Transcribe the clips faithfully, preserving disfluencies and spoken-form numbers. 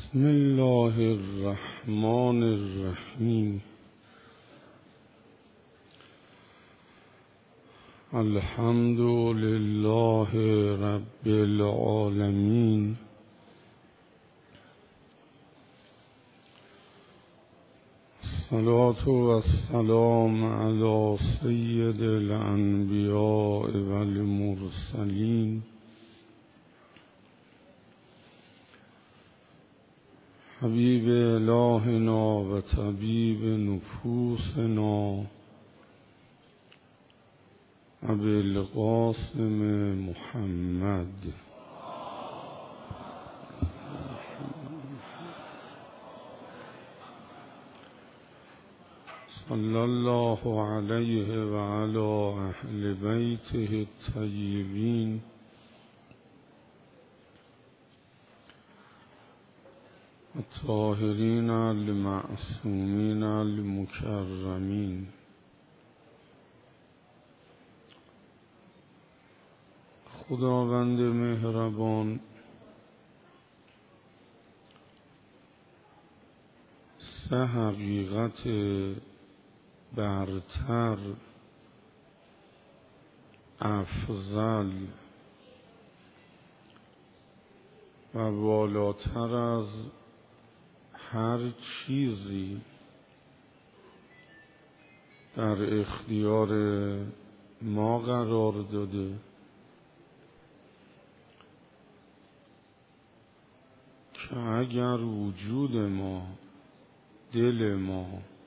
بسم الله الرحمن الرحیم. الحمد لله رب العالمین. الصلاة والسلام علی سید الانبیاء والمرسلین حبیب الهنا و طبیب نفوسنا ابی القاسم محمد صلی الله علیه و علی اهل بیته الطیبین الطاهرین المعصومین المکرمین. خداوند مهربان سه حقیقت برتر، افضل و بالاتر از هر چیزی در اختیار ما قرار داده که اگر وجود ما، دل ما،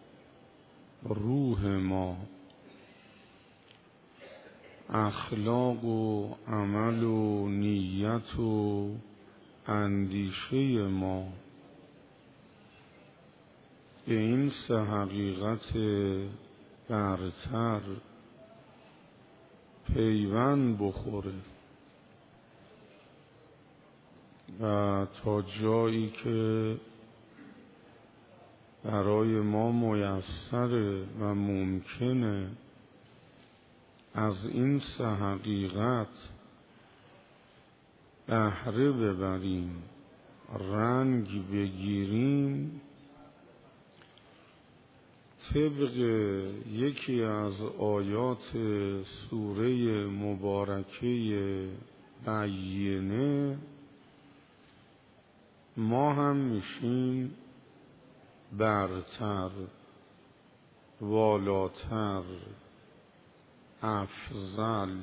روح ما، اخلاق و عمل و نیت و اندیشه ما به این سه حقیقت برتر پیوند بخوره و تا جایی که برای ما میسره و ممکنه از این سه حقیقت بهره ببریم، رنگ بگیریم، طبق یکی از آیات سوره مبارکه بینه ما هم میشیم برتر، والاتر، افضل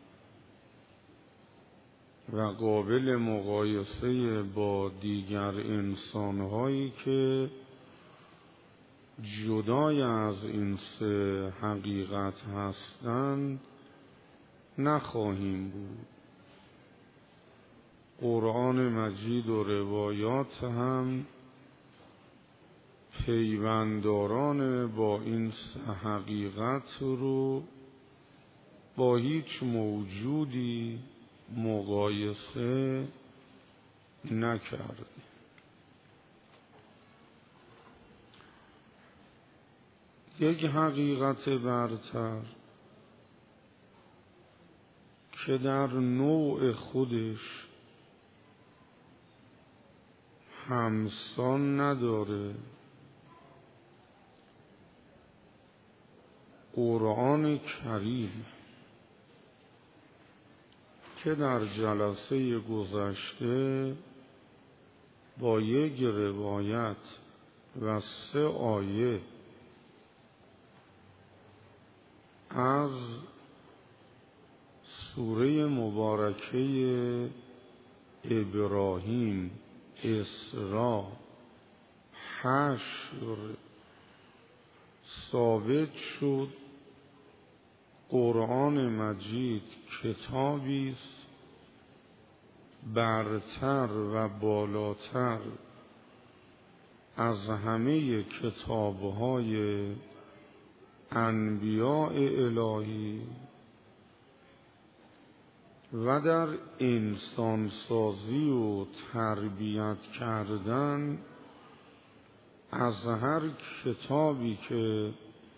و قابل مقایسه با دیگر انسانهایی که جدای از این سه حقیقت هستند نخواهیم بود. قرآن مجید و روایات هم پیونداران با این سه حقیقت رو با هیچ موجودی مقایسه نکرد. یک حقیقت برتر که در نوع خودش همسان نداره، قرآن کریم که در جلسه گذشته با یک روایت و سه آیه از سوره مبارکه ابراهیم، اسراء، حشر ثابت شد قرآن مجید کتابی است برتر و بالاتر از همه کتاب‌های انبیاء الهی و در انسانسازی و تربیت کردن از هر کتابی که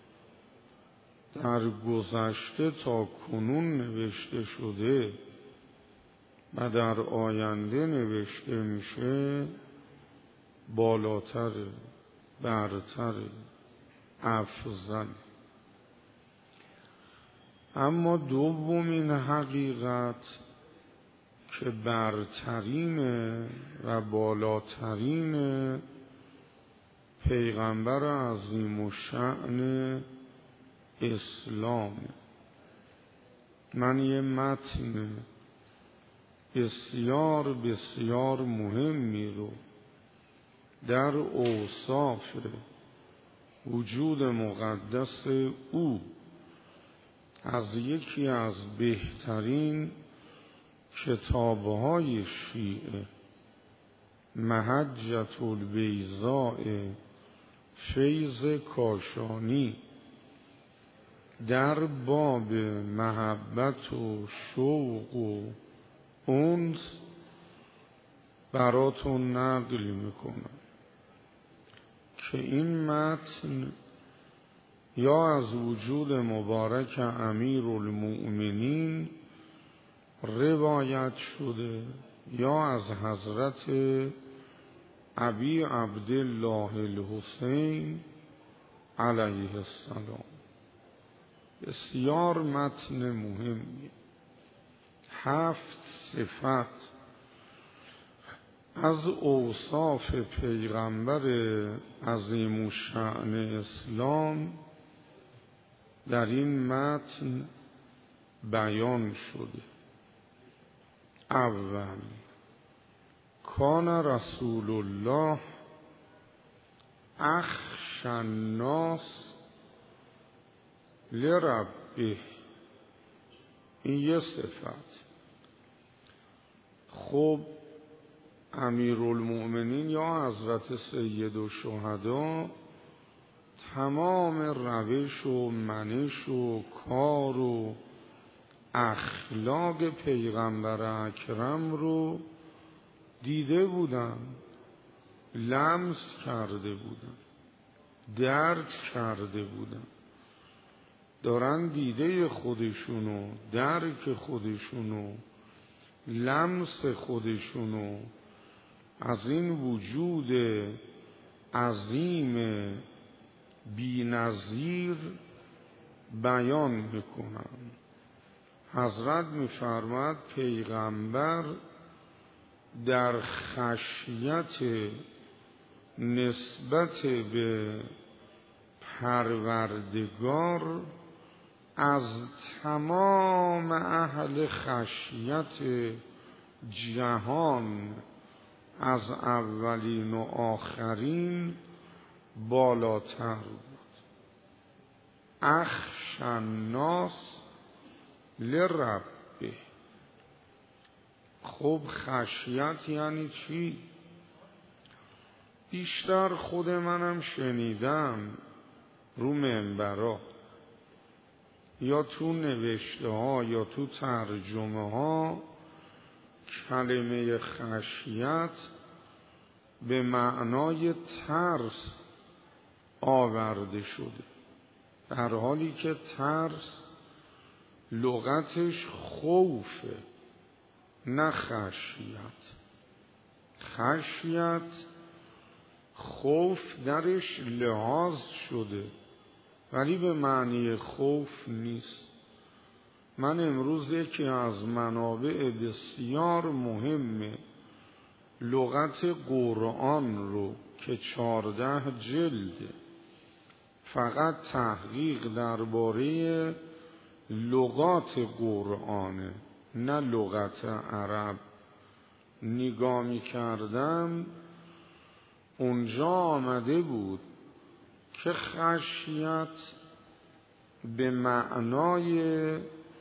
در گذشته تا کنون نوشته شده و در آینده نوشته میشه بالاتر، برتر، افضل. اما دومین حقیقت که برترین و بالاترین پیغمبر عظیم الشأن اسلام. من یه متن بسیار بسیار مهمی رو در اوصاف وجود مقدس او از یکی از بهترین کتاب‌های شیعه، محجة البیضاء فیض کاشانی، در باب محبت و شوق و انس براتون نقل میکنم که این متن یا از وجود مبارک امیر المؤمنین روایت شده یا از حضرت ابی عبدالله الحسین علیه السلام. بسیار متن مهمی، هفت صفت از اوصاف پیغمبر عظیم الشأن اسلام در این متن بیان شده. اول، کان رسول الله اخشى الناس لربه. این یه صفت. خب امیرالمؤمنین یا حضرت سید الشهدا تمام روش و منش و کار و اخلاق پیغمبر اکرم رو دیده بودن، لمس کرده بودن، درک کرده بودن، دارن دیده خودشونو، درک خودشونو، لمس خودشونو از این وجود عظیم بی‌نظیر بیان میکنن. حضرت میفرماد پیغمبر در خشیت نسبت به پروردگار از تمام اهل خشیت جهان، از اولین و آخرین بالاتر بود. اخشى الناس لربه. خب خشیت یعنی چی؟ بیشتر خود منم شنیدم رو منبرا یا تو نوشته ها یا تو ترجمه ها کلمه خشیت به معنای ترس آورده شده، در حالی که ترس لغتش خوفه نه خشیت. خشیت خوف درش لحاظ شده ولی به معنی خوف نیست. من امروز یکی از منابع بسیار مهم لغت قرآن رو که چارده جلده فقط تحقیق درباره لغات قرآنه نه لغت عرب نگاه می کردم، اونجا آمده بود که خشیت به معنای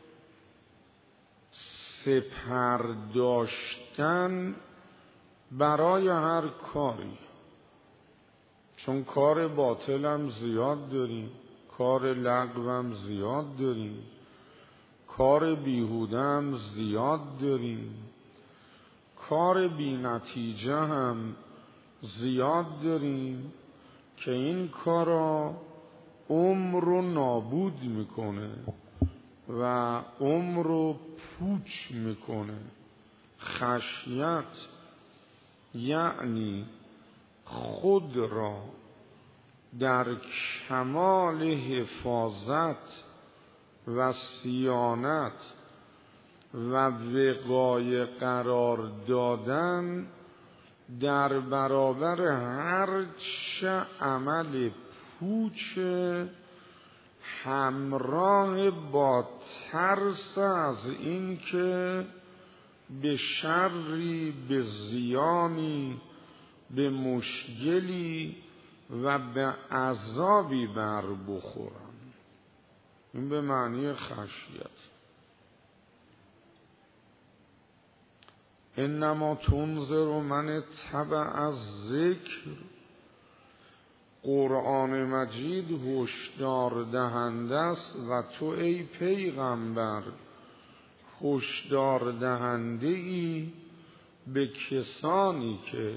سپر داشتن برای هر کاری، چون کار باطل هم زیاد داریم، کار لغو هم زیاد داریم، کار بیهوده هم زیاد داریم، کار بی نتیجه هم زیاد داریم که این کارا عمر رو نابود میکنه و عمر رو پوچ میکنه. خشیت یعنی خود را در کمال حفاظت و صیانت و وقایه قرار دادن در برابر هر چه عمل پوچ همراه با ترس از این که به شری، به زیانی، به مشکلی و به عذابی بر بخورم. این به معنی خشیت. انما تنذر من اتبع الذکر. قرآن مجید هشدار دهنده است و تو ای پیغمبر هشدار دهنده ای به کسانی که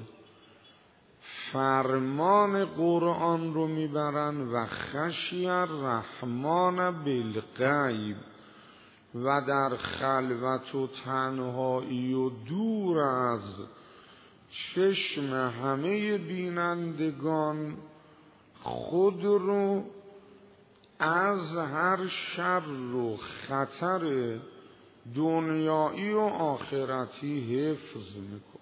فرمان قرآن رو میبرن و خشی الرحمن بالغیب و در خلوت و تنهایی و دور از چشم همه بینندگان خود رو از هر شر و خطر دنیایی و آخرتی حفظ میکنه.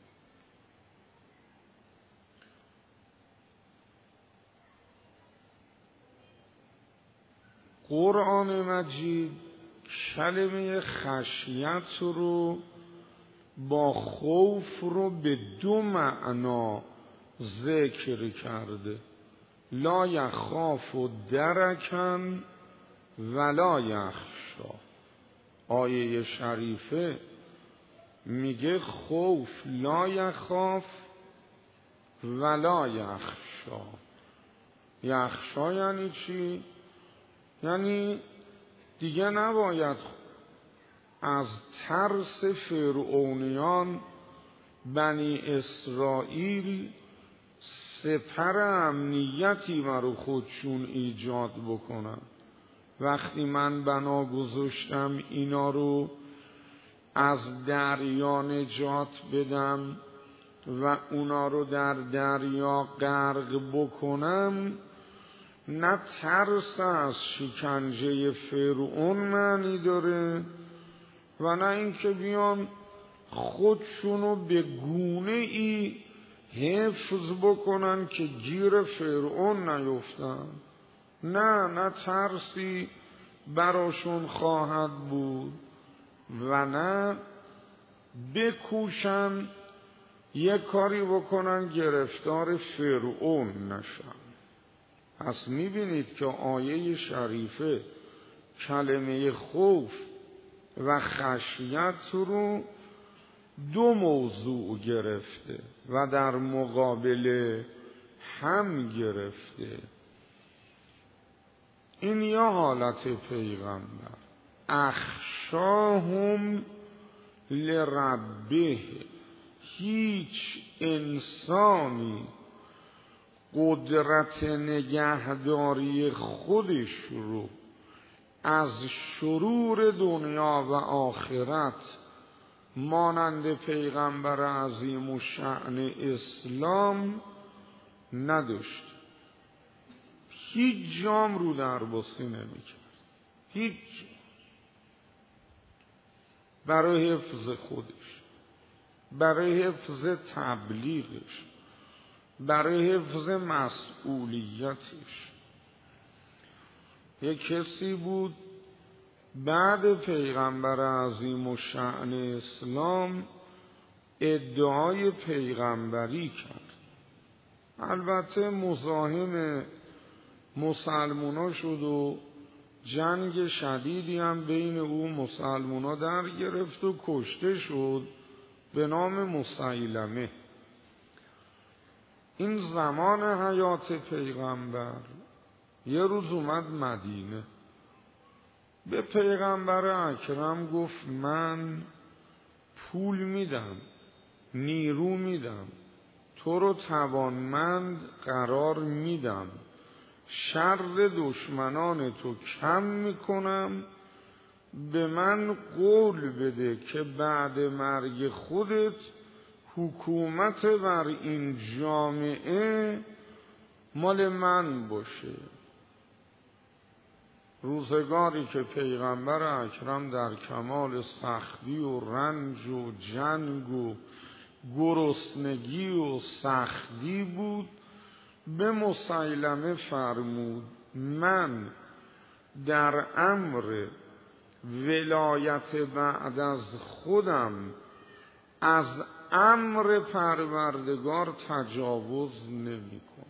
قرآن مجید کلمه خشیت رو با خوف رو به دو معنا ذکر کرده. لا یخاف درکن ولا یخشا. آیه شریفه میگه خوف لا یخاف ولا یخشا. یخشا یعنی چی؟ یعنی دیگه نباید از ترس فرعونیان بنی اسرائیل سپر امنیتی برای خودشون ایجاد بکنن. وقتی من بنا گذاشتم اینا رو از دریا نجات بدم و اونا رو در دریا غرق بکنم، نه ترس از شکنجه فرعون معنی داره و نه اینکه بیان خودشونو به گونه ای حفظ بکنن که گیر فرعون نیفتن. نه نه ترسی براشون خواهد بود و نه بکوشن یه کاری بکنن گرفتار فرعون نشن. پس میبینید که آیه شریفه کلمه خوف و خشیت رو دو موضوع گرفته و در مقابل هم گرفته. این یه حالت پیغمبر. اخشاهم لربه. هیچ انسانی قدرت نگهداری خودش رو از شرور دنیا و آخرت مانند پیغمبر عظیم و شأن اسلام نداشت. هیچ جام رو دربستی نمی‌کرد. هیچ. برای حفظ خودش، برای حفظ تبلیغش، برای حفظ مسئولیتش. یک کسی بود بعد پیغمبر عظیم و شأن اسلام ادعای پیغمبری کرد. البته مزاحم مسلمونا شد و جنگ شدیدی هم بین او مسلمونا در گرفت و کشته شد به نام مسیلمه. این زمان حیات پیغمبر. یه روز اومد مدینه، به پیغمبر اکرم گفت من پول میدم، نیرو میدم، تو رو توانمند قرار میدم، شر دشمنان تو کم میکنم، به من قول بده که بعد مرگ خودت حکومت بر این جامعه مال من باشه. روزگاری که پیغمبر اکرم در کمال سختی و رنج و جنگ و گرسنگی و سختی بود، به مسیلمه فرمود من در امر ولایت بعد از خودم از امر پروردگار تجاوز نمی کنم.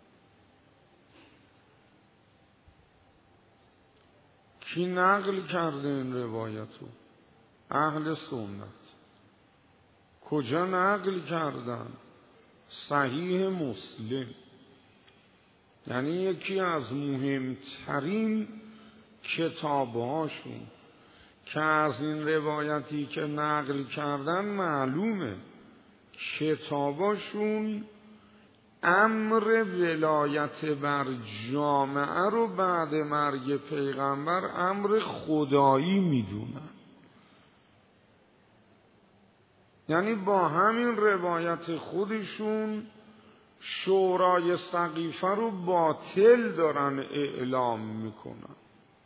کی نقل کرده این روایتو؟ اهل سنت. کجا نقل کردن؟ صحیح مسلم. یعنی یکی از مهمترین کتابهاشون که از این روایتی که نقل کردن معلومه کتاباشون امر ولایت بر جامعه رو بعد مرگ پیغمبر امر خدایی میدونن. یعنی با همین روایت خودشون شورای سقیفه رو باطل دارن اعلام میکنن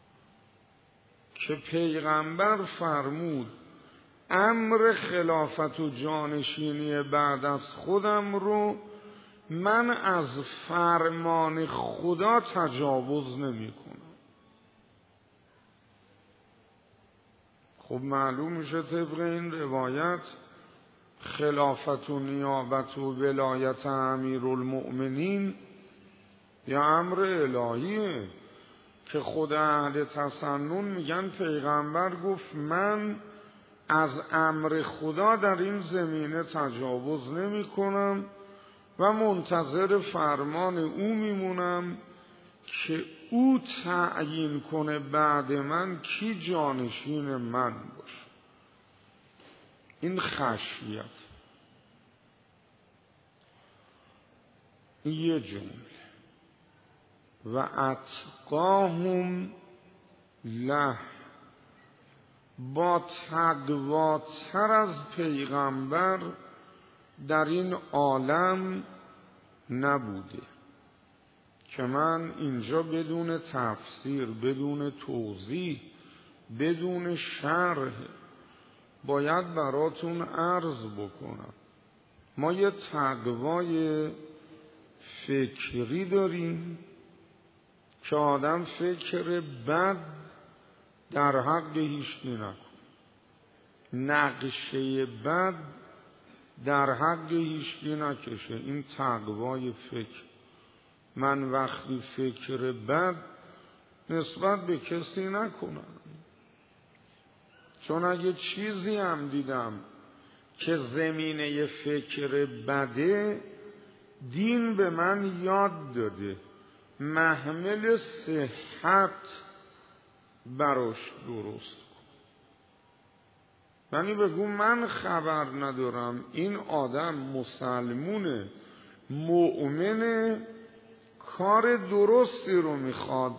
که پیغمبر فرمود امر خلافت و جانشینی بعد از خودم رو من از فرمان خدا تجاوز نمی کنم. خب معلوم میشه طبق این روایت خلافت و نیابت و ولایت امیرالمؤمنین یا امر الهیه که خود اهل تسنن میگن پیغمبر گفت من از امر خدا در این زمینه تجاوز نمی کنم و منتظر فرمان او میمونم که او تعیین کنه بعد من کی جانشین من باشه. این خشیت. این یه جمله. و اتقاهم له، با تقواتر از پیغمبر در این عالم نبوده که من اینجا بدون تفسیر، بدون توضیح، بدون شرح باید براتون عرض بکنم. ما یه تقوای فکری داریم که آدم فکر بد در حق هیچکی نکن، نقشه بد در حق هیچکی نکشه. این تقوای فکر. من وقتی فکر بد نسبت به کسی نکنم، چون اگه چیزی هم دیدم که زمینه فکر بده، دین به من یاد داده محمل صحت براش درست کن. یعنی بگو من خبر ندارم این آدم مسلمونه، مؤمنه، کار درستی رو میخواد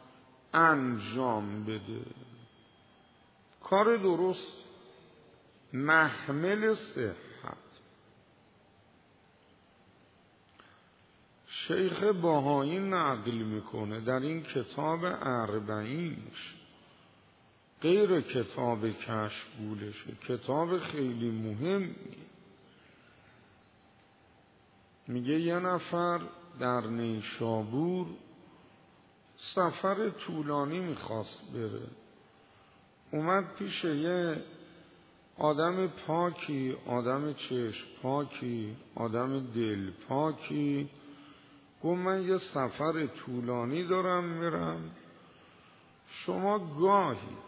انجام بده، کار درست، محمل صحت. شیخ بهایی نقل میکنه در این کتاب اربعینش، غیر کتاب کشفگولشه، کتاب خیلی مهمی. میگه یه نفر در نیشابور سفر طولانی میخواست بره، اومد پیش یه آدم پاکی، آدم چشم پاکی، آدم دل پاکی، گفت من یه سفر طولانی دارم میرم، شما گاهی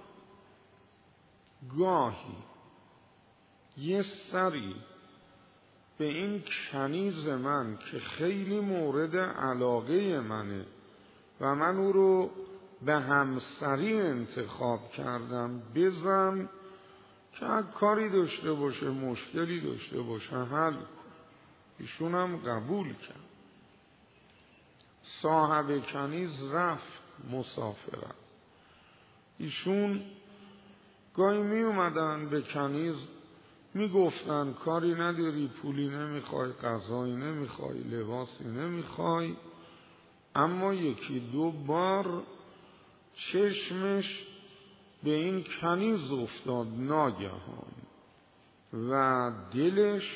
گاهی یه سری به این کنیز من که خیلی مورد علاقه منه و من او رو به همسری انتخاب کردم بزن که کاری داشته باشه، مشکلی داشته باشه حل کن. ایشون هم قبول کرد. صاحب کنیز رفت مسافرت. ایشون گاهی می اومدن به کنیز میگفتن کاری نداری، پولی نمیخوای، غذایی نمیخوای، لباسی نمیخوای، اما یکی دو بار چشمش به این کنیز افتاد ناگهان و دلش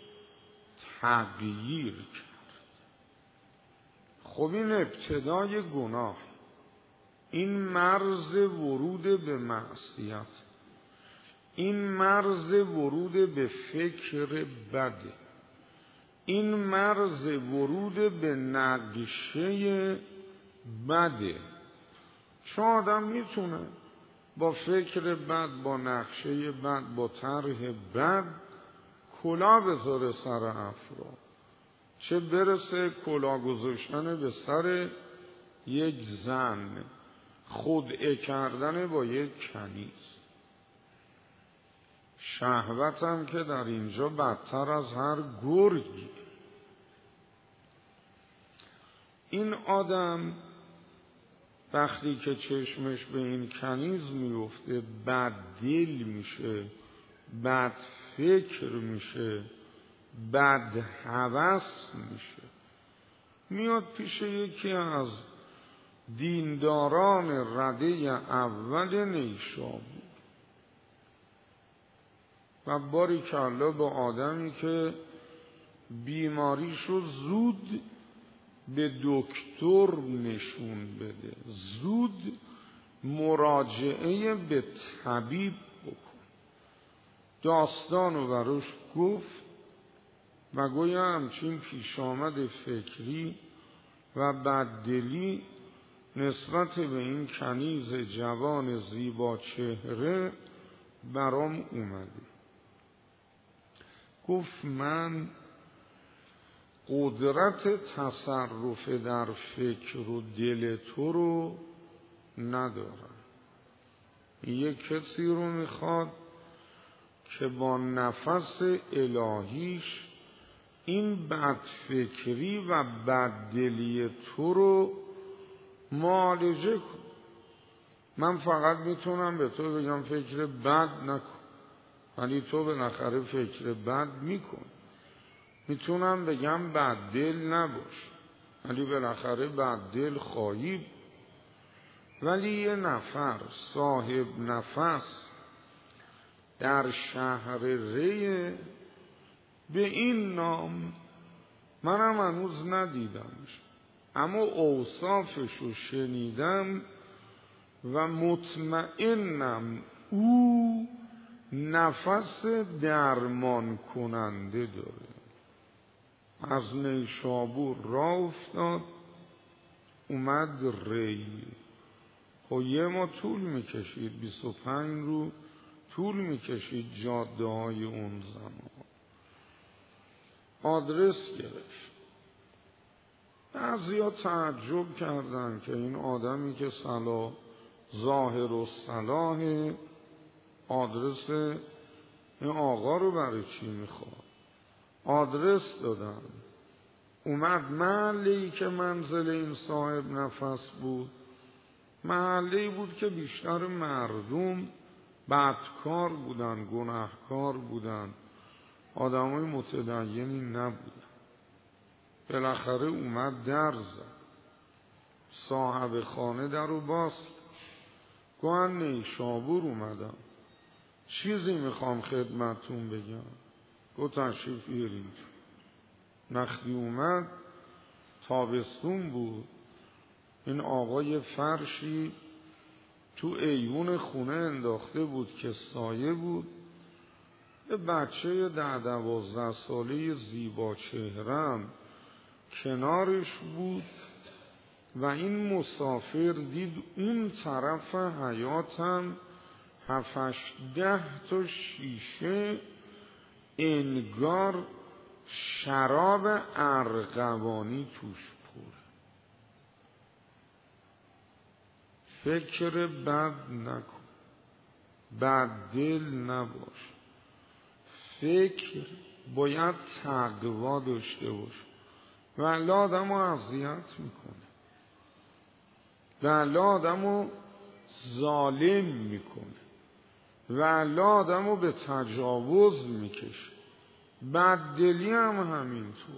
تغییر کرد. خب این ابتدای گناه، این مرز ورود به معصیت، این مرز ورود به فکر بده، این مرز ورود به نقشه بده. چون آدم میتونه با فکر بد، با نقشه بد، با طرح بد کلاه بذاره سر افراد، چه برسه کلاه گذاشتن به سر یک زن، خدعه کردن با یک کنیز. شهوت هم که در اینجا بدتر از هر گرگی. این آدم وقتی که چشمش به این کنیز میفته بد دل میشه، بد فکر میشه، بد هوس میشه، میاد پیش یکی از دینداران رده اول نیشابور و باری کلا به آدمی که بیماریشو زود به دکتر نشون بده، زود مراجعه به طبیب بکن. داستانو براش گفت و گویا همچین پیش آمد فکری و بددلی نسبت به این کنیز جوان زیبا چهره برام اومده. گفت من قدرت تصرف در فکر و دل تو رو ندارم. یک کسی رو میخواد که با نفس الهیش این بدفکری و بددلی تو رو معالجه کن. من فقط میتونم به تو بگم فکر بد نکن، ولی تو بالاخره فکر بد میکن. میتونم بگم بددل نباش، ولی بالاخره بددل خواهی. ولی یه نفر صاحب نفس در شهر ری به این نام، منم هنوز ندیدمش اما اوصافش رو شنیدم و مطمئنم او نفس درمان کننده داره. از نیشابور راه افتاد اومد ری. خب یه ما طول میکشید، بیست و پنج رو طول میکشید جاده های اون زمان. آدرس گرفت. بعضی ها تعجب کردن که این آدمی که صلاح ظاهر و صلاح آدرس این آقا رو برای چی میخواد. آدرس دادن. اومد محله‌ای که منزل این صاحب نفس بود، محله‌ای بود که بیشتر مردم بدکار بودن، گناهکار بودن، آدمای متدینی نبودن. بالاخره اومد در زد. صاحب خانه در رو باز گوهن نیشابور اومدم، چیزی میخوام خدمتون بگم. گو تشریف بیارید. نختی اومد، تابستون بود، این آقای فرشی تو ایوون خونه انداخته بود که سایه بود. یه بچه ده دوازده ساله زیبا چهرم کنارش بود و این مسافر دید اون طرف حیاتم هفتش ده تا شیشه انگار شراب ارغوانی توش پره. فکر بد نکن، بد دل نباش. فکر باید تقوا داشته باش. ولی آدم رو اذیت میکنه، ولی آدم رو ظالم میکنه. و الله آدم رو به تجاوز میکشه. بددلی هم همینطور.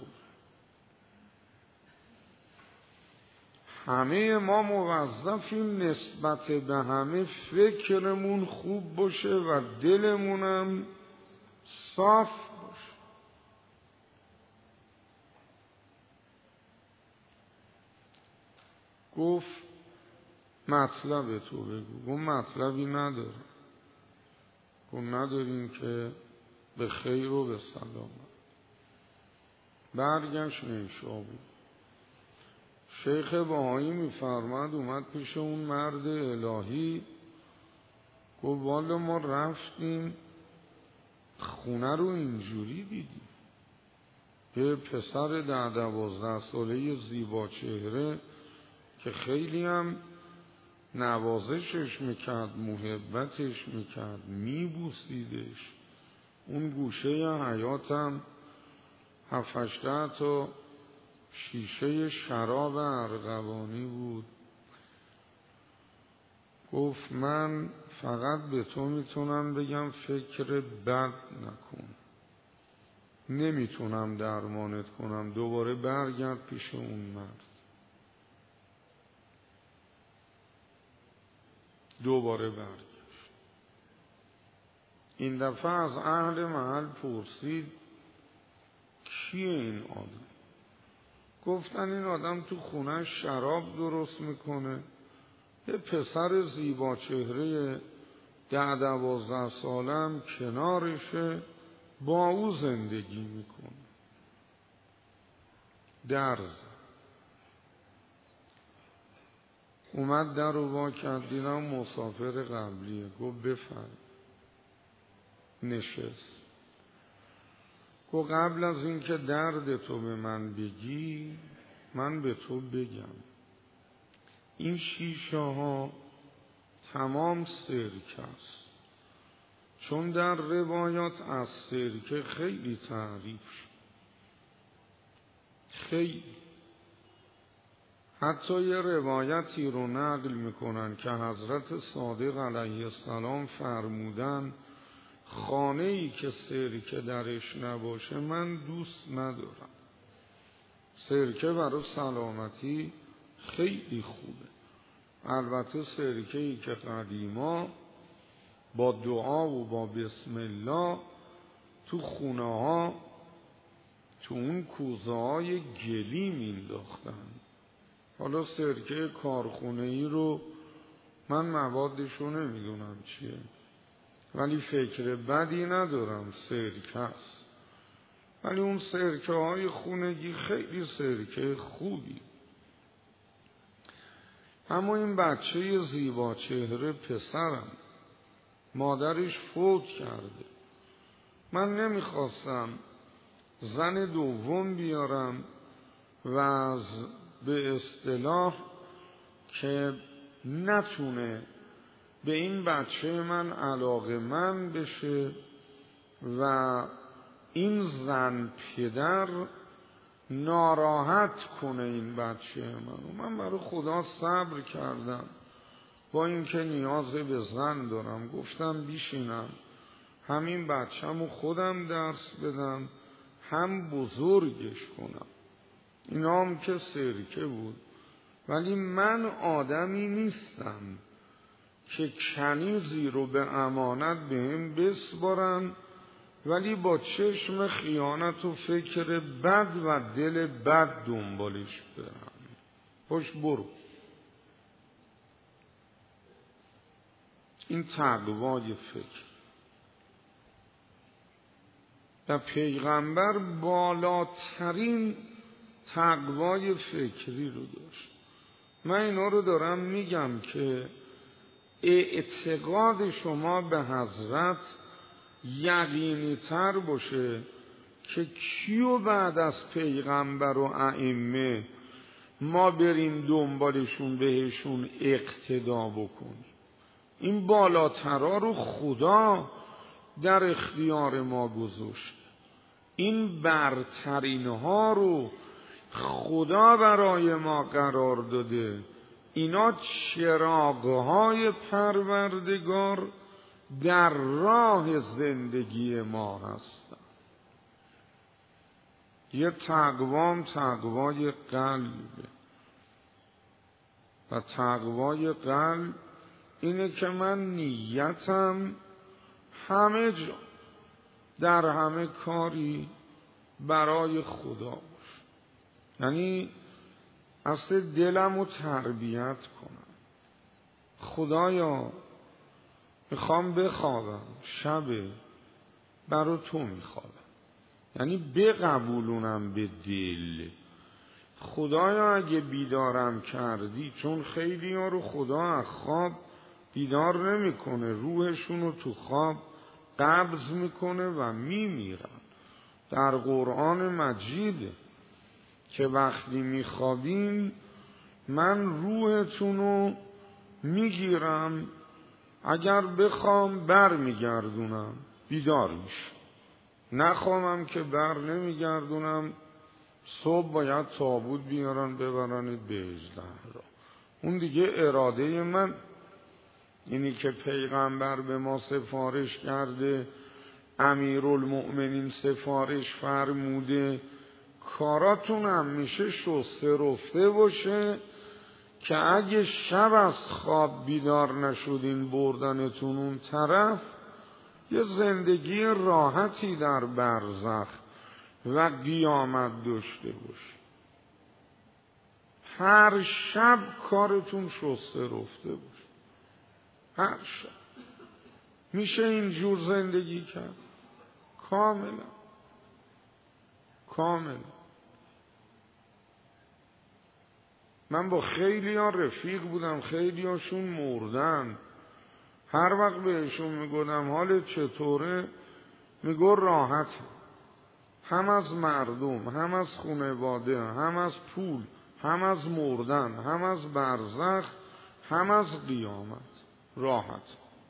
همه ما موظفیم نسبت به همه فکرمون خوب باشه و دلمونم صاف باشه. گفت مطلب تو بگو. گفت مطلبی نداره. گفت نداریم که به خیر و به سلام. برگشت نیشابور. شیخ بهایی میفرماد اومد پیش اون مرد الهی، گفت والا ما رفتیم خونه رو اینجوری دیدیم، یه پسر ده دوازده ساله زیبا چهره که خیلی هم نوازشش میکرد، محبتش میکرد، میبوسیدش. اون گوشه حیاتم هفتشته تا شیشه شراب ارغوانی بود. گفت من فقط به تو میتونم بگم فکر بد نکن، نمیتونم درمانت کنم، دوباره برگرد پیش اون مرد. دوباره برگشت. این دفعه از اهل محل پرسید کیه این آدم؟ گفتن این آدم تو خونه شراب درست میکنه، یه پسر زیبا چهره ده دوازده سالم کنارشه، با او زندگی میکنه. درز اومد در رو وا کرد، دیدم مسافر قبلیه. گفت بفرم. نشست. گفت قبل از این که درد تو به من بگی، من به تو بگم این شیشه ها تمام سرکه است، چون در روایات از سرکه خیلی تعریف شد، خیلی. حتی یه روایتی رو نقل میکنن که حضرت صادق علیه السلام فرمودن خانه ای که سرکه درش نباشه من دوست ندارم. سرکه برای سلامتی خیلی خوبه. البته سرکه ای که قدیما با دعا و با بسم الله تو خونه ها تو اون کوزه های گلی مینداختن. حالا سرکه کارخونه ای رو من موادش رو نمیدونم چیه، ولی فکر بدی ندارم، سرکه است. ولی اون سرکه های خونگی خیلی سرکه خوبی. اما این بچه زیبا چهره پسرم، مادرش فوت کرده. من نمیخواستم زن دوم بیارم و از به اصطلاح که نتونه به این بچه من علاقه من بشه و این زن پدر ناراحت کنه این بچه من. من برای خدا صبر کردم، با اینکه نیاز به زن دارم. گفتم بیشینم همین بچه‌مو خودم درس بدم، هم بزرگش کنم. اینا هم که سرکه بود. ولی من آدمی نیستم که کنیزی رو به امانت بهم بسپارن ولی با چشم خیانت و فکر بد و دل بد دنبالش برم. باش برو. این تقوای فکر. و پیغمبر بالاترین تقوای فکری رو داشت. من اینا رو دارم میگم که اعتقاد شما به حضرت یقینی تر باشه که کیو بعد از پیغمبر و ائمه ما بریم دنبالشون بهشون اقتدا بکنیم. این بالاترا رو خدا در اختیار ما گذاشت. این برترین ها رو خدا برای ما قرار داده. اینا چراغ های پروردگار در راه زندگی ما هستن. یه تقوام تقوای قلبه و تقوای قلب اینه که من نیتم همه جا در همه کاری برای خدا باشه، یعنی اصل دلم رو تربیت کنم. خدایا میخوام بخوابم، شبه برای تو میخوابم، یعنی بقبولونم به دل. خدایا اگه بیدارم کردی، چون خیلی ها رو خدا از خواب بیدار نمیکنه، روحشون رو تو خواب قبض میکنه و میمیرن. در قرآن مجید که وقتی میخوابین من روحتون رو میگیرم، اگر بخوام بر میگردونم بیدار میشه، نخوامم که بر نمیگردونم. صبح باید تابوت بیارن ببرنید به اژدها. اون دیگه اراده من. اینی که پیغمبر به ما سفارش کرده، امیرالمؤمنین سفارش فرموده، کاراتون هم میشه شسته رفته باشه که اگه شب از خواب بیدار نشدین بردنتون اون طرف، یه زندگی راحتی در برزخ و قیامت داشته باشه. هر شب کارتون شسته رفته باشه، هر شب. میشه اینجور زندگی کرد؟ کاملا کاملا. من با خیلی ها رفیق بودم، خیلی هاشون مردن. هر وقت بهشون میگودم حالت چطوره، میگو راحت، هم از مردم، هم از خانواده، هم از پول، هم از مردن، هم از برزخ، هم از قیامت، راحت.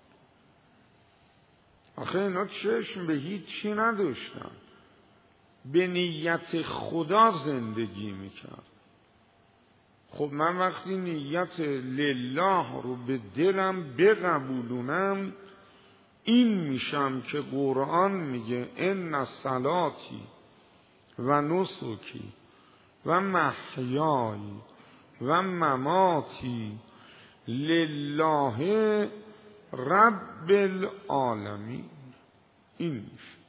آخه اینا چشم به هیچی نداشتن، به نیت خدا زندگی میکرد. خب من وقتی نیت لله رو به دلم بقبولونم، این میشم که قرآن میگه ان صلاتی و نسکی و محیای و مماتی لله رب العالمین. این میشه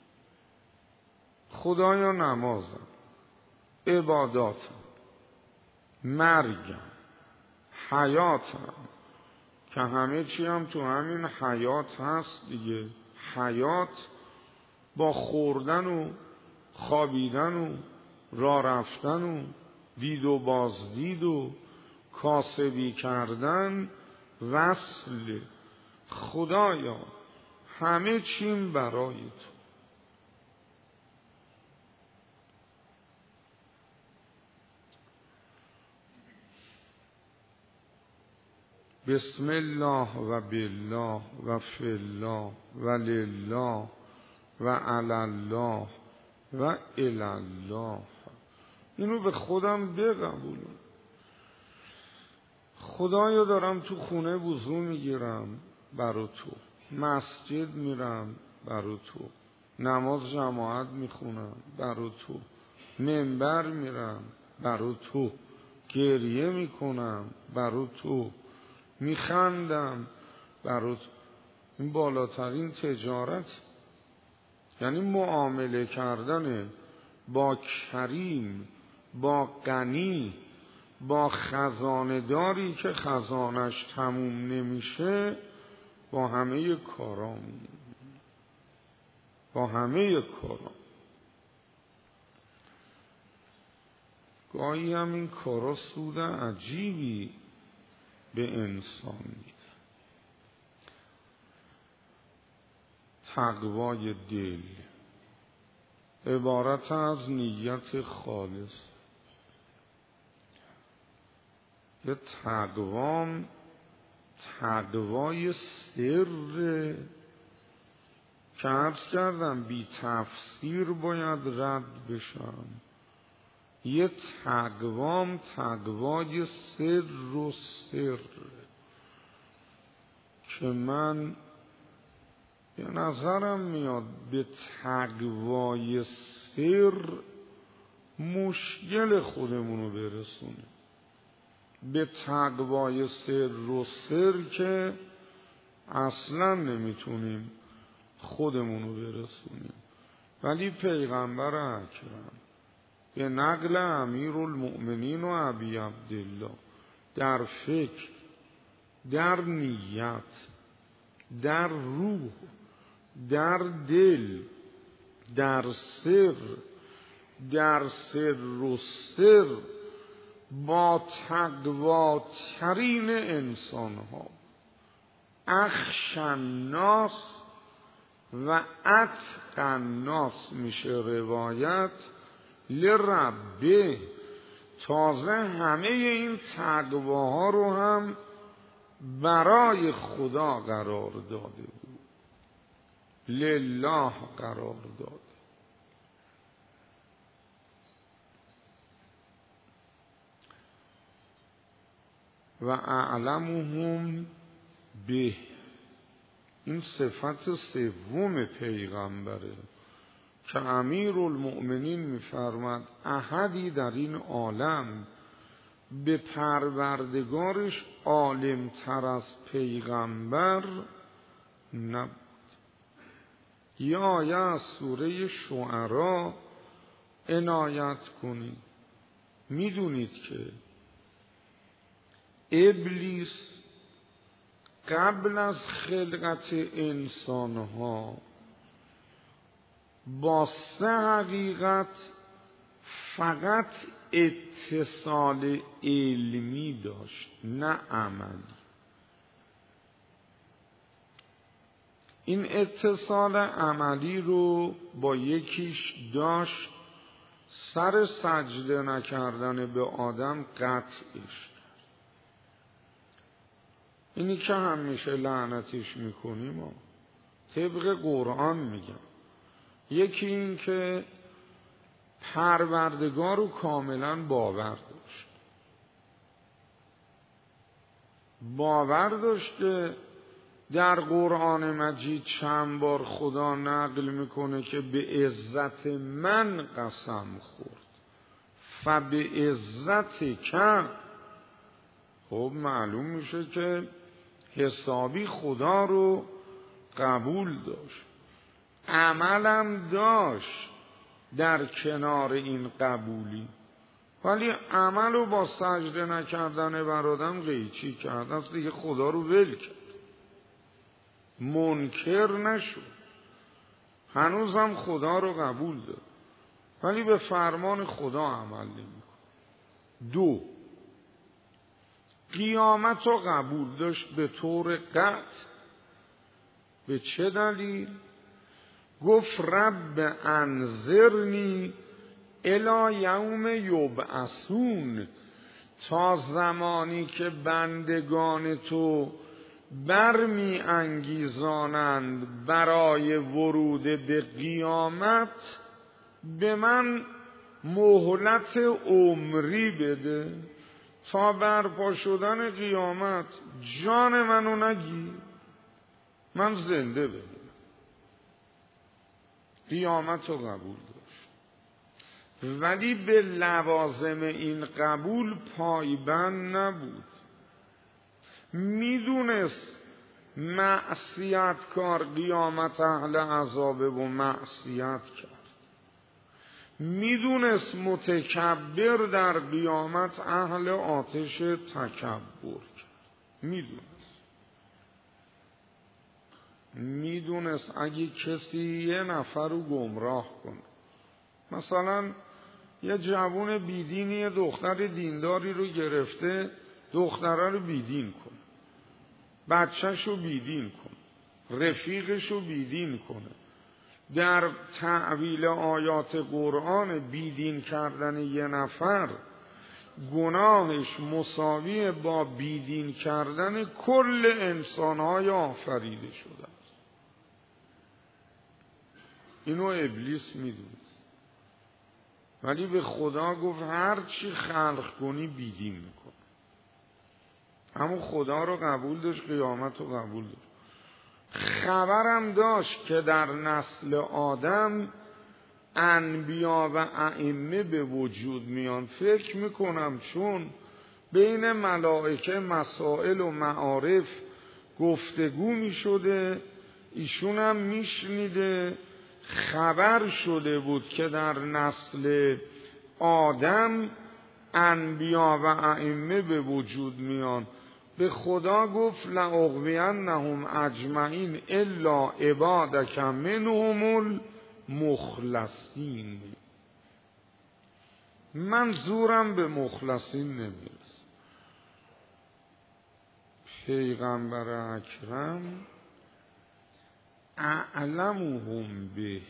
خدایا نمازم، عباداتم، مرگم، حیاتم، که همه چی هم تو همین حیات هست دیگه. حیات با خوردن و خوابیدن و راه رفتن و دید و بازدید و کاسبی کردن وصل. خدایا همه چیم برای تو. بسم الله و بالله و فی الله و لله و علی الله و الی الله. اینو به خودم بقبولم. خدایا دارم تو خونه وضو میگیرم برای تو، مسجد میرم برای تو، نماز جماعت میخونم برای تو، منبر میرم برای تو، گریه میکنم برای تو، میخندم برای تو. این بالاترین تجارت، یعنی معامله کردن با کریم، با غنی، با خزانه داری که خزانش تموم نمیشه، با همه کارام، با همه کارام. گاهی هم این کارا سود عجیبی به انسان میده. تقوای دل عبارت از نیت خالص. یه تقوام تقوای سر که عرض کردم بی تفسیر باید رد بشم. یه تقوام تقوای سر و سر که من به نظرم میاد به تقوای سر مشکل خودمونو برسونیم. به تقوای سر و سر که اصلا نمیتونیم خودمونو برسونیم. ولی پیغمبر اکرم به نقل امیرالمؤمنین و ابی عبدالله در فکر، در نیت، در روح، در دل، در سر، در سر و سر با تقواترین انسان ها، اخشى الناس و اتقى الناس میشه روایت، لربه، تازه همه این تقواها رو هم برای خدا قرار داده بود، لله قرار داده. و اعلمهم به، این صفت سوم پیغمبره که امیرالمؤمنین میفرماد احدی در این عالم به پروردگارش عالم تر از پیغمبر نبود. یا آیه از سوره شعراء عنایت کنید. میدونید که ابلیس قبل از خلقت انسانها با سه حقیقت فقط اتصال علمی داشت، نه عملی. این اتصال عملی رو با یکیش داشت، سر سجده نکردن به آدم قطعش. اینی که همیشه لعنتش میکنیم و طبق قرآن میگم. یکی این که پروردگار رو کاملا باور داشت. باور داشت که در قرآن مجید چند بار خدا نقل میکنه که به عزت من قسم خورد، فبه عزت کم. خب معلوم میشه که حسابی خدا رو قبول داشت، عملم داشت در کنار این قبولی، ولی عمل رو با سجده نکردن بر آدم قیچی کرد، از دیگه خدا رو ول کرد، منکر نشد، هنوزم خدا رو قبول داد ولی به فرمان خدا عمل نمی‌کنه. دو، قیامت رو قبول داشت به طور قطع. به چه دلیل؟ گفت رب انظرنی الی یوم یبعثون، تا زمانی که بندگان تو برمی انگیزانند برای ورود به قیامت، به من مهلت عمری بده تا برپا شدن قیامت جان منو نگیر، من زنده بمونم. قیامت رو قبول داشت ولی به لوازم این قبول پایبند نبود. میدونست معصیت کار قیامت اهل عذابه و معصیت کرد، میدونست متکبر در قیامت اهل آتش تکبر کرد، میدونست میدونست اگه کسی یه نفر رو گمراه کنه، مثلا یه جوون بیدینی یه دختر دینداری رو گرفته، دختره رو بیدین کن، بچهش رو بیدین کن، رفیقش رو بیدین کنه، در تعویل آیات قرآن بیدین کردن یه نفر گناهش مساوی با بیدین کردن کل انسانهای آفریده شده است. اینو ابلیس میدونست ولی به خدا گفت هر چی خلق کنی بیدین میکن. همون خدا رو قبول داشت، قیامت رو قبول داشت. خبرم داشت که در نسل آدم انبیا و ائمه به وجود میان. فکر میکنم چون بین ملائکه مسائل و معارف گفتگو میشده، ایشون هم میشنیده، خبر شده بود که در نسل آدم انبیا و ائمه به وجود میان. به خدا گفت لأغوینهم اجمعین الا عبادک منهم المخلصین. من زورم به مخلصین نمیرسه. پیغمبر اکرم اعلمهم به،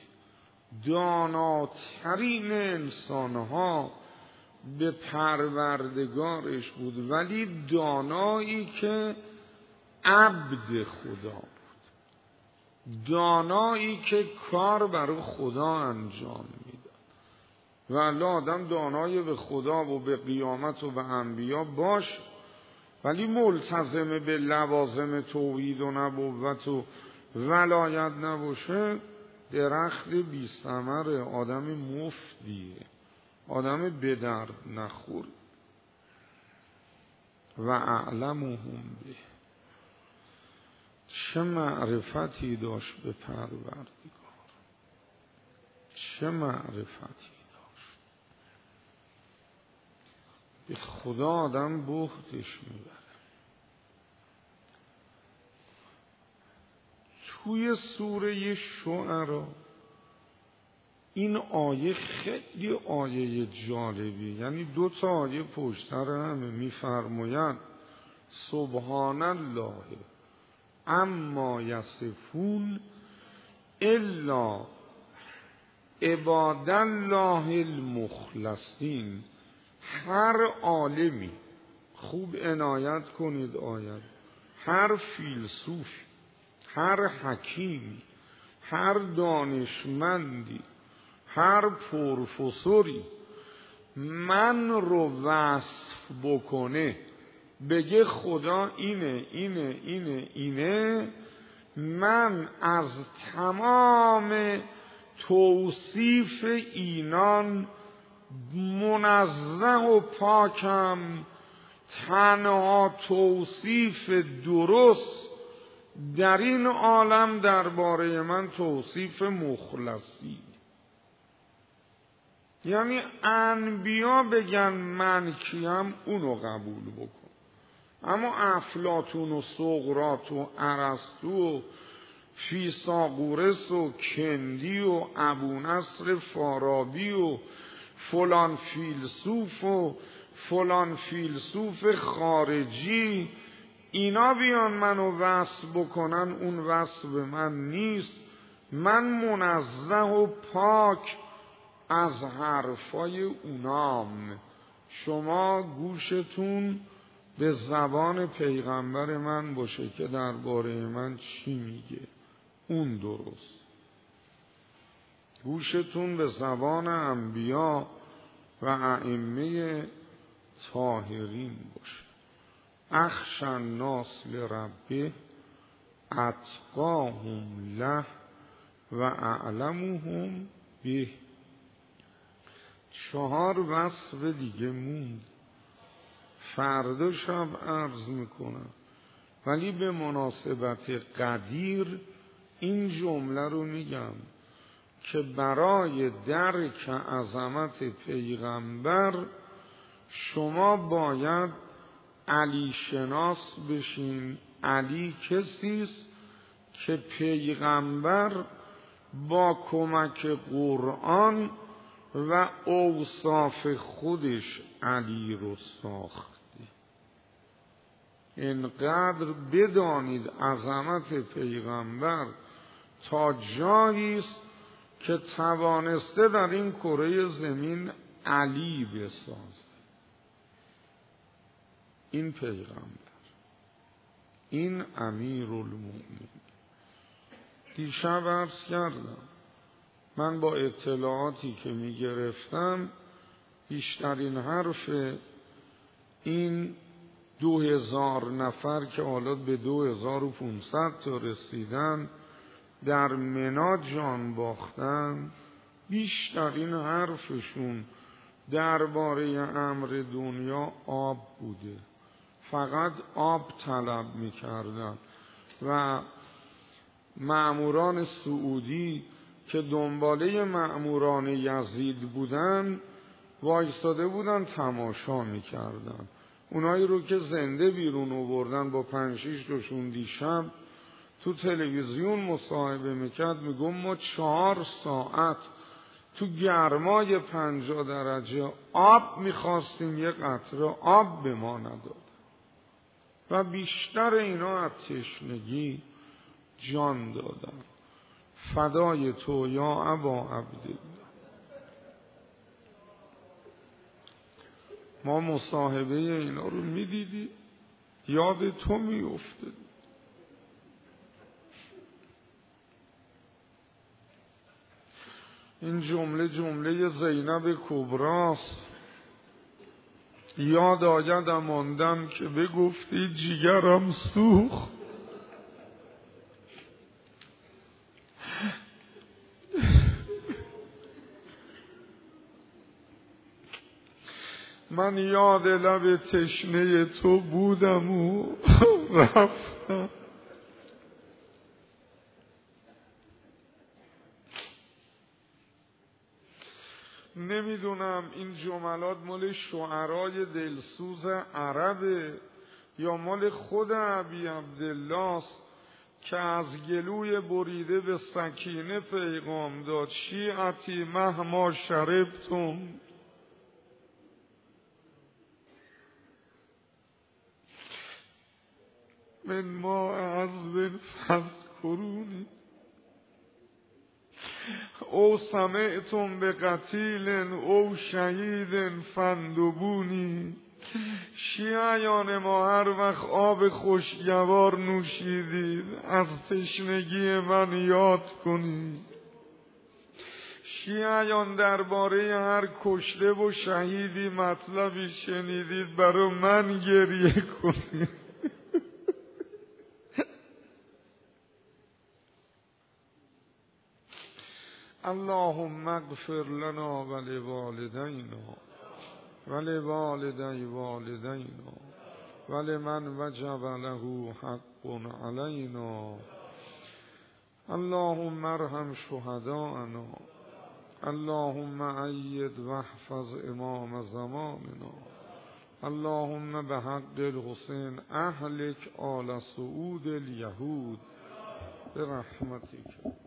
داناترین انسانها به پروردگارش بود، ولی دانایی که عبد خدا بود، دانایی که کار برای خدا انجام میداد. و الله آدم دانای به خدا و به قیامت و به انبیا باش، ولی ملتزم به لوازم توحید و نبوت و ولایت نباشه، درخت بی ثمر، آدم مفدیه، آدم به درد نخور. و اعلمهم به، چه معرفتی داشت به پروردگار، چه معرفتی داشت به خدا. آدم بهتش میبره. توی سوره شعرا این آیه خیلی آیه جالبی، یعنی دو تا آیه پشت سر همه میفرماید سبحان الله اما یصفون الا عباد الله المخلصین. هر عالمی، خوب عنایت کنید آیت، هر فیلسوفی، هر حکیمی، هر دانشمندی، هر پروفسوری من رو وصف بکنه، بگه خدا اینه اینه اینه اینه، من از تمام توصیف اینان منزه و پاکم. تنها توصیف درست در این عالم درباره من توصیف مخلصی، یعنی انبیا بگن من کیم، اونو قبول بکن. اما افلاطون و سقراط و ارسطو و فیثاغورس و کندی و ابونصر فارابی و فلان فیلسوف و فلان فیلسوف خارجی، اینا بیان منو وصف بکنن، اون وصف من نیست. من منزه و پاک از حرفای اونام. شما گوشتون به زبان پیغمبر من باشه که درباره من چی میگه، اون درست. گوشتون به زبان انبیا و ائمه طاهرین باشه. اخشى الناس لربه اتقاهم له و اعلمهم به. چهار وصف دیگه موند، فردا شب عرض میکنم، ولی به مناسبت قدیر این جمله رو میگم که برای درک عظمت پیغمبر شما باید علی شناس بشین. علی کسیست که پیغمبر با کمک قرآن و اوصاف خودش علی رو ساخته. اینقدر بدانید عظمت پیغمبر تا جاییست که توانسته در این کره زمین علی بسازه. این پیغمبر، این امیرالمومنین. دیشب عرض کردم من با اطلاعاتی که می گرفتم بیشترین حرف این دو هزار نفر که حالا به دو هزار و پونصد تا رسیدن در منا جان باختن، بیشترین حرفشون درباره امر دنیا آب بوده، فقط آب طلب میکردن. و مأموران سعودی که دنباله مأموران یزید بودن وایستاده بودن تماشا میکردن. اونایی رو که زنده بیرون آوردن با پنج شیش دوشون دیشب تو تلویزیون مصاحبه میکرد، میگم ما چهار ساعت تو گرمای پنجاه درجه آب میخواستیم، یه قطره آب به ما نداد. و بیشتر اینا از تشنگی جان دادن. فدای تو یا ابا عبدالله. ما مصاحبه اینا رو میدیدی یاد تو میافتاد. این جمله جمله زینب کبراست. یاد آیدم ماندم که بگفتی جیگرم سوخت. من یاد لب تشنه تو بودم و رفتم. نمیدونم این جملات مال شعرای دلسوز عربه یا مال خود ابی عبدالله است که از گلوی بریده به سکینه پیغام داد: شیعتی مهما شربتم من ما عذب فذکرونی او سمعتم به قتیل او شهید فندبونی. شیعیان ما هر وقت آب خوشگوار نوشیدید از تشنگی من یاد کنید. شیعیان درباره هر کشته و شهیدی مطلبی شنیدید برای من گریه کنید. اللهم اغفر لنا ولوالدینا ولوالدی والدینا ولمن وجب له حق علینا. اللهم ارحم شهداءنا. اللهم أید واحفظ امام زماننا. اللهم بحق الحسین اهلک آل سعود الیهود برحمتک.